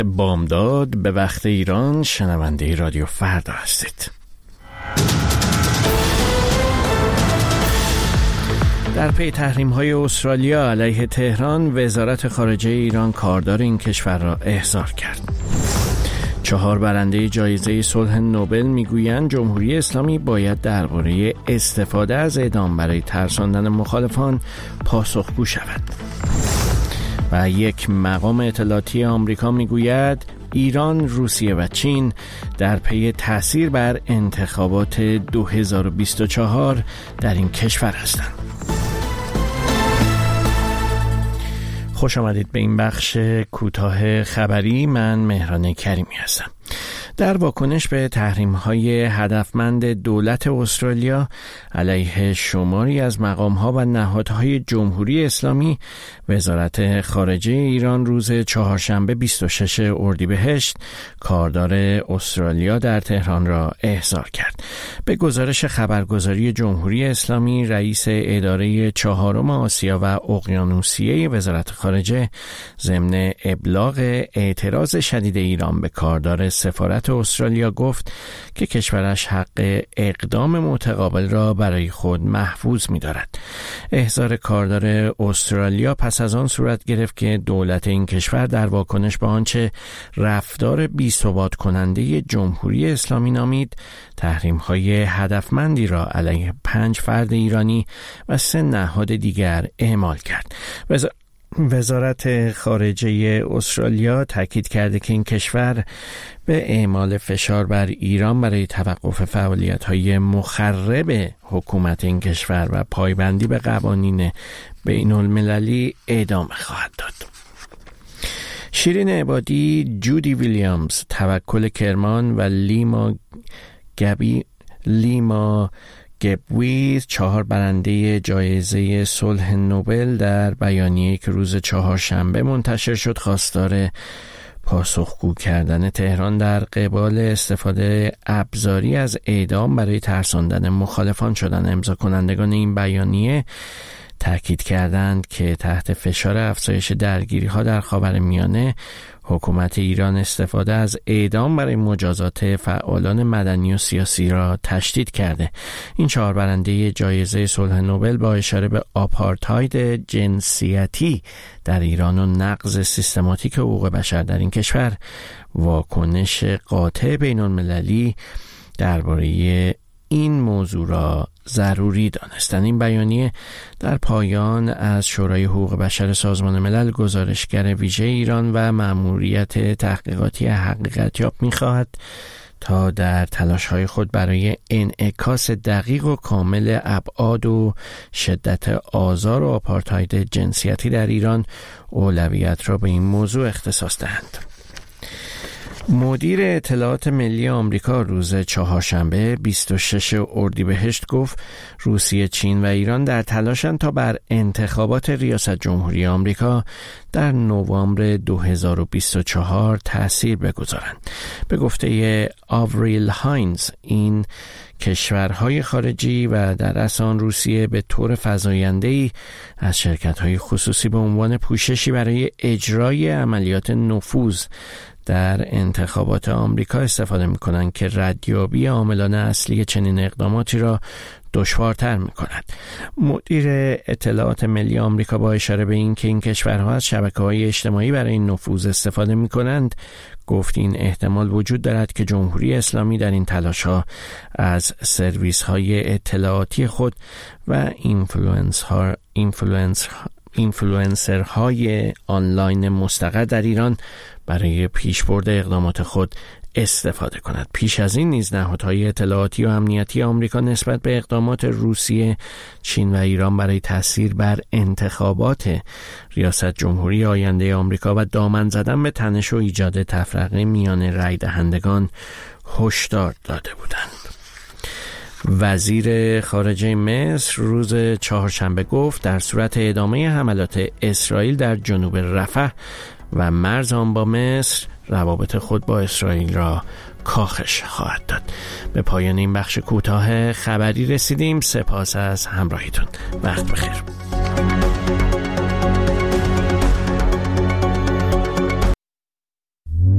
بامداد به وقت ایران، شنونده رادیو فردا هستید. در پی تحریم‌های استرالیا علیه تهران، وزارت خارجه ایران کاردار این کشور را احضار کرد. 4 برنده جایزه صلح نوبل میگویند جمهوری اسلامی باید درباره استفاده از اعدام برای ترساندن مخالفان پاسخگو شود. و یک مقام اطلاعاتی آمریکا میگوید ایران، روسیه و چین در پی تأثیر بر انتخابات 2024 در این کشور هستند. خوش آمدید به این بخش کوتاه خبری. من مهران کریمی هستم. در واکنش به تحریم‌های هدفمند دولت استرالیا علیه شماری از مقام‌ها و نهادهای جمهوری اسلامی، وزارت خارجه ایران روز چهارشنبه 26 اردیبهشت کاردار استرالیا در تهران را احضار کرد. به گزارش خبرگزاری جمهوری اسلامی، رئیس اداره 4 آسیا و اقیانوسیه وزارت خارجه ضمن ابلاغ اعتراض شدید ایران به کاردار سفارت استرالیا گفت که کشورش حق اقدام متقابل را برای خود محفوظ می‌دارد. احضار کاردار استرالیا پس از آن صورت گرفت که دولت این کشور در واکنش به آنچه رفتار بی‌ثبات کننده جمهوری اسلامی نامید، تحریم‌های هدفمندی را علیه 5 فرد ایرانی و 3 نهاد دیگر اعمال کرد. وزارت خارجه استرالیا تاکید کرده که این کشور به اعمال فشار بر ایران برای توقف فعالیت‌های مخرب حکومت این کشور و پایبندی به قوانین بین‌المللی ادامه خواهد داد. شیرین عبادی، جودی ویلیامز، توکل کرمان و لیما گبوی، 4 برنده جایزه صلح نوبل، در بیانیه‌ای که روز چهارشنبه منتشر شد خواستار پاسخگو کردن تهران در قبال استفاده ابزاری از اعدام برای ترساندن مخالفان شدن. امضا کنندگان این بیانیه تأکید کردند که تحت فشار افزایش درگیری‌ها در خاورمیانه، حکومت ایران استفاده از اعدام برای مجازات فعالان مدنی و سیاسی را تشدید کرده. این 4 برنده جایزه صلح نوبل با اشاره به آپارتاید جنسیتی در ایران و نقض سیستماتیک حقوق بشر در این کشور واکنش قاطع بین‌المللی درباره این موضوع را ضروری دانستند. این بیانیه در پایان از شورای حقوق بشر سازمان ملل، گزارشگر ویژه ایران و مأموریت تحقیقاتی حقیقتیاب می‌خواهد تا در تلاش‌های خود برای انعکاس دقیق و کامل ابعاد و شدت آزار و آپارتاید جنسیتی در ایران اولویت را به این موضوع اختصاص دهند. مدیر اطلاعات ملی آمریکا روز چهارشنبه 26 اردیبهشت گفت روسیه، چین و ایران در تلاشند تا بر انتخابات ریاست جمهوری آمریکا در نوامبر 2024 تأثیر بگذارند. به گفته آوریل هاینز، این کشورهای خارجی و در اصل روسیه به طور فزاینده‌ای از شرکت‌های خصوصی به عنوان پوششی برای اجرای عملیات نفوذ در انتخابات آمریکا استفاده می‌کنند که ردیابی عاملان اصلی چنین اقداماتی را دشوارتر می‌کند. مدیر اطلاعات ملی آمریکا با اشاره به این که این کشورها از شبکه‌های اجتماعی برای نفوذ استفاده می‌کنند گفت این احتمال وجود دارد که جمهوری اسلامی در این تلاش‌ها از سرویس‌های اطلاعاتی خود و اینفلوئنسرهای آنلاین مستقر در ایران برای پیشبرد اقدامات خود استفاده کند. پیش از این نیز نهادهای اطلاعاتی و امنیتی آمریکا نسبت به اقدامات روسیه، چین و ایران برای تأثیر بر انتخابات ریاست جمهوری آینده آمریکا و دامن زدن به تنش و ایجاد تفرقه میان رای دهندگان هشدار داده بودند. وزیر خارجه مصر روز چهارشنبه گفت در صورت ادامه حملات اسرائیل در جنوب رفح و مرز آن با مصر، روابط خود با اسرائیل را کاهش خواهد داد. به پایان این بخش کوتاه خبری رسیدیم. سپاس از همراهیتون. وقت بخیر.